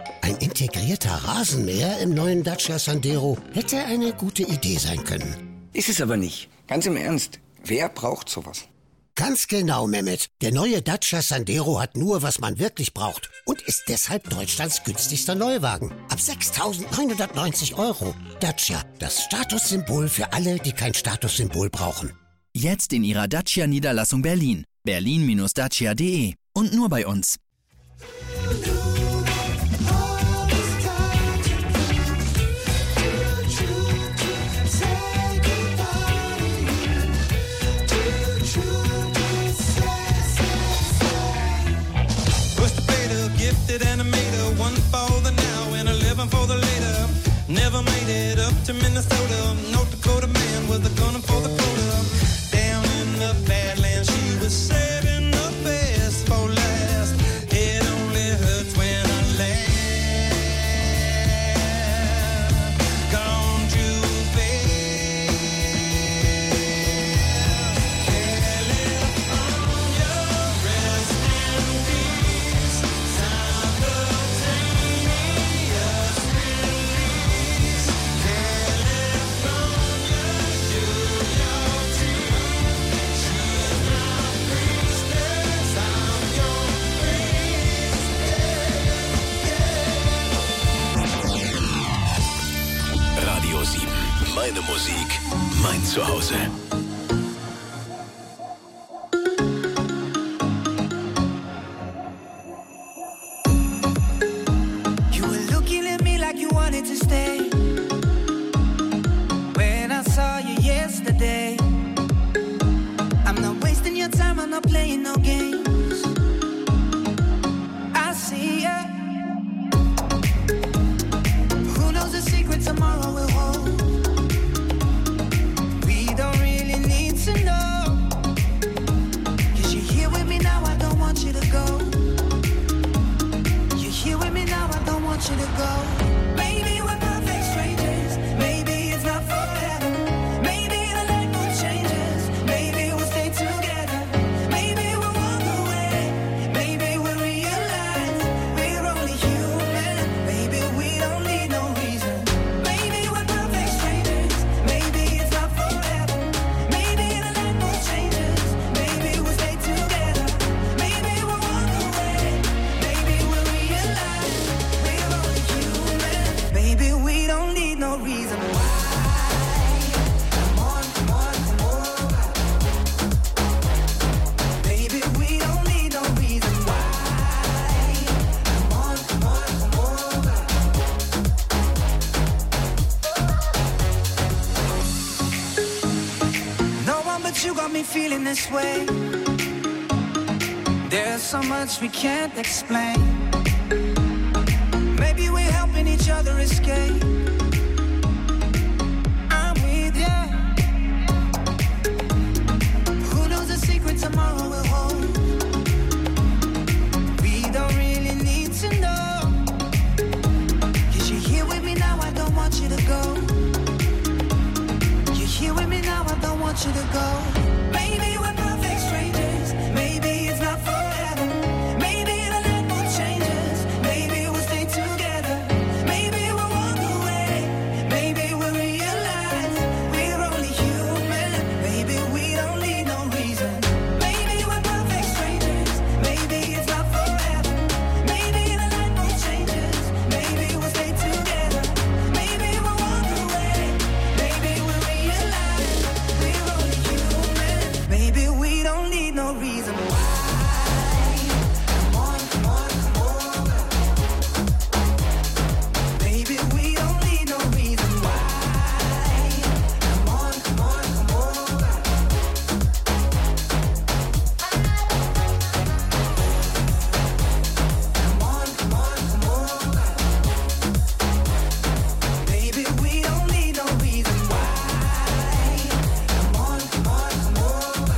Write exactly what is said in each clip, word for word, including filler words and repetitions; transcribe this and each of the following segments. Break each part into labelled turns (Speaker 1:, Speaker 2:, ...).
Speaker 1: Ein integrierter Rasenmäher im neuen Dacia Sandero hätte eine gute Idee sein können.
Speaker 2: Ist es aber nicht. Ganz im Ernst. Wer braucht sowas?
Speaker 1: Ganz genau, Mehmet. Der neue Dacia Sandero hat nur, was man wirklich braucht und ist deshalb Deutschlands günstigster Neuwagen. Ab sechstausendneunhundertneunzig Euro. Dacia, das Statussymbol für alle, die kein Statussymbol brauchen.
Speaker 3: Jetzt in Ihrer Dacia-Niederlassung Berlin. berlin dacia punkt de. Und nur bei uns.
Speaker 4: Animator, one for the now and eleven for the later. Never made it up to Minnesota. North Dakota man with a gun for the quota. Down in the Badlands, she was saving the best for last. It only hurts when I laugh. Gone too fast. California, rest in peace. Simultaneous release. California, do your team. She's my priestess, I'm your priest.
Speaker 5: Radio sieben. Meine Musik, mein Zuhause.
Speaker 4: You were looking at me like you wanted to stay. When I saw you yesterday, I'm not wasting your time, I'm not playing no games. I see ya. Who knows the secret tomorrow will hold? We don't really need to know. Cause you're here with me now, I don't want you to go. You're here with me now, I don't want you to go. Maybe we're perfect strangers. Maybe it's not forever. Maybe the light mood changes. Maybe we'll stay together. Maybe we'll walk away. Maybe we'll realize we're only human. Maybe we don't need no reason. Maybe we're perfect strangers. Maybe it's not forever. Maybe the light mood changes. Maybe we'll stay together. Maybe we'll walk away. Maybe we'll realize we're only human. Maybe we don't need no reason why. Come on, come on, come over. Maybe we don't need no reason why. Come on, come on, come over. No one but you got me feeling this way. There's so much we can't explain. Maybe we're helping each other escape. I'm with ya. Who knows the secret tomorrow will hold? We don't really need to know. Cause you're here with me now, I don't want you to go. You're here with me now, I don't want you to go. Maybe we're perfect strangers. Maybe it's not forever. Maybe the light mood changes. Maybe we'll stay together. Maybe we'll walk away. Maybe we'll realize we're only human. Maybe we don't need no reason. Maybe we're perfect strangers. Maybe it's not forever. Maybe the light mood changes. Maybe we'll stay together. Maybe we'll walk away. Maybe we'll realize we're only human. Maybe we don't need no reason why. Come on, come on, come over. Maybe we don't need no reason why. Come on, come on, come over. Come on, come on, come over. Maybe we don't need no reason why. Come on, come on, come over.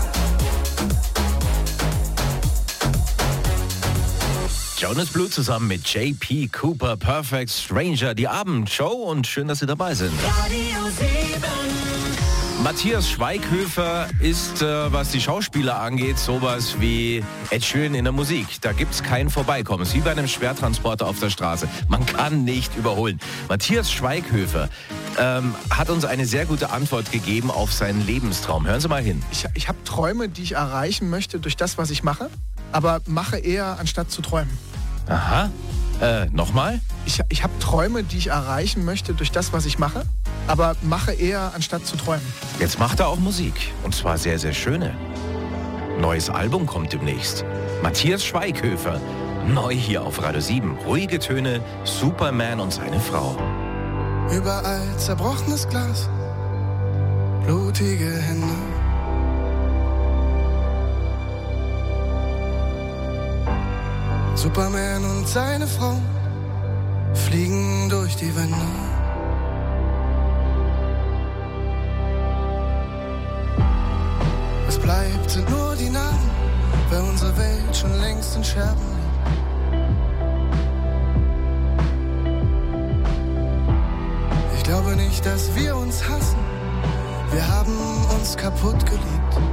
Speaker 6: Jonas Blue zusammen mit J P Cooper, Perfect Stranger, die Abendshow, und schön, dass Sie dabei sind.
Speaker 4: Radio sieben.
Speaker 6: Matthias Schweighöfer ist, äh, was die Schauspieler angeht, sowas wie Ed Sheeran in der Musik. Da gibt's kein Vorbeikommen. Es ist wie bei einem Schwertransporter auf der Straße. Man kann nicht überholen. Matthias Schweighöfer ähm, hat uns eine sehr gute Antwort gegeben auf seinen Lebenstraum. Hören Sie mal hin.
Speaker 7: Ich, ich habe Träume, die ich erreichen möchte durch das, was ich mache, aber mache eher, anstatt zu träumen.
Speaker 6: Aha. Äh, nochmal?
Speaker 7: Ich, ich habe Träume, die ich erreichen möchte durch das, was ich mache, aber mache eher, anstatt zu träumen.
Speaker 6: Jetzt macht er auch Musik. Und zwar sehr, sehr schöne. Neues Album kommt demnächst. Matthias Schweighöfer. Neu hier auf Radio sieben. Ruhige Töne, Superman und seine Frau.
Speaker 8: Überall zerbrochenes Glas, blutige Hände. Superman und seine Frau fliegen durch die Wände. Was bleibt, sind nur die Namen, weil unsere Welt schon längst in Scherben liegt. Ich glaube nicht, dass wir uns hassen, wir haben uns kaputt geliebt.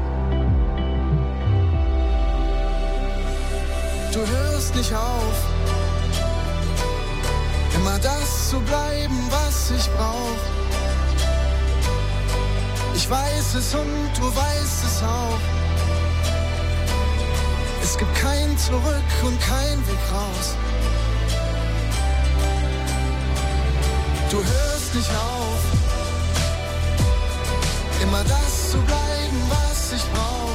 Speaker 8: Du hörst nicht auf, immer das zu bleiben, was ich brauch. Ich weiß es und du weißt es auch. Es gibt kein Zurück und kein Weg raus. Du hörst nicht auf, immer das zu bleiben, was ich brauch.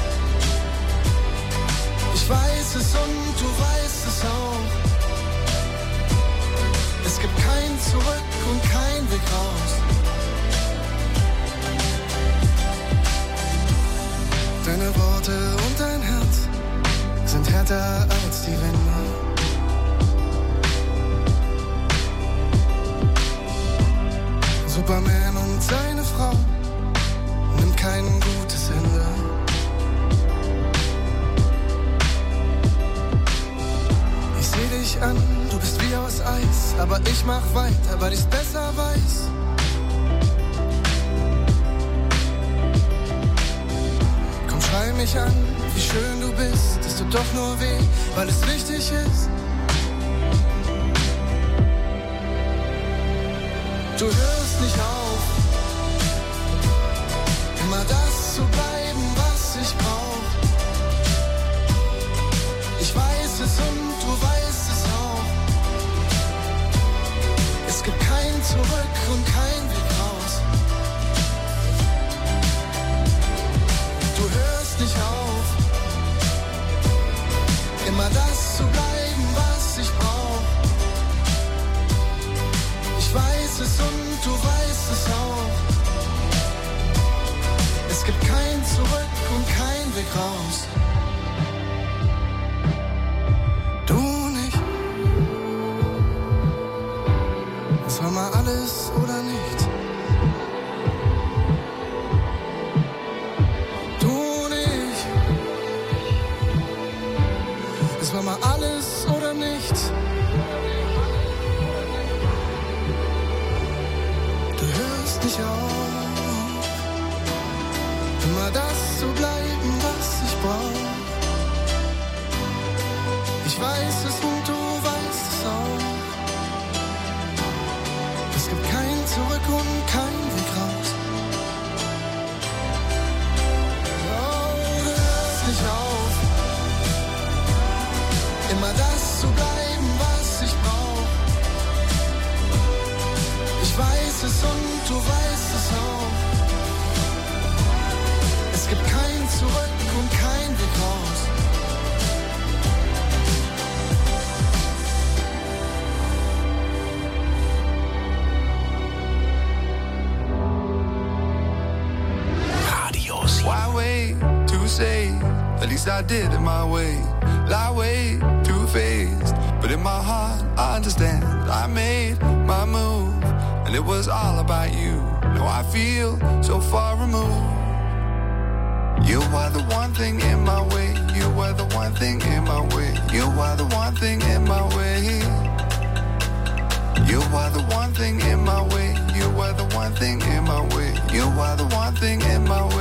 Speaker 8: Ich weiß es und du weißt es auch. Es gibt kein Zurück und kein Weg raus. Deine Worte und dein Herz sind härter als die Wände. Superman und seine Frau nimmt kein gutes Ende. Ich seh dich an, du bist wie aus Eis, aber ich mach weiter, weil ich's besser weiß. Komm, schrei mich an, wie schön du bist, es tut doch nur weh, weil es wichtig ist. Du hörst nicht auf, immer das zu bleiben, was ich brauch. Ich weiß es und du weißt es auch. Es gibt kein Zurück und kein Weg raus. Du hörst nicht auf, immer das zu bleiben, was ich brauch. Ich weiß es und du weißt es auch. Es gibt kein Zurück und kein Weg raus. Du nicht. Es war mal alles oder nichts. Du nicht. Es war mal alles oder nichts. Nicht auf, immer das zu bleiben, was ich brauch. Ich weiß es und du weißt es auch. Es gibt kein Zurück und kein Weg raus. Oh, du hörst nicht auf, immer das zu bleiben, was ich brauch. Ich weiß es und du weißt es auch. Es gibt kein Zurück und kein Weg raus.
Speaker 5: Radio sieben.
Speaker 8: Why wait to say? At least I did it my way. Lie way too faced, but in my heart I understand. I made my move. And it was all about you. No, I feel so far removed. You are the one thing in my way. You are the one thing in my way. You are the one thing in my way. You are the one thing in my way. You are the one thing in my way. You You were the one thing in my way.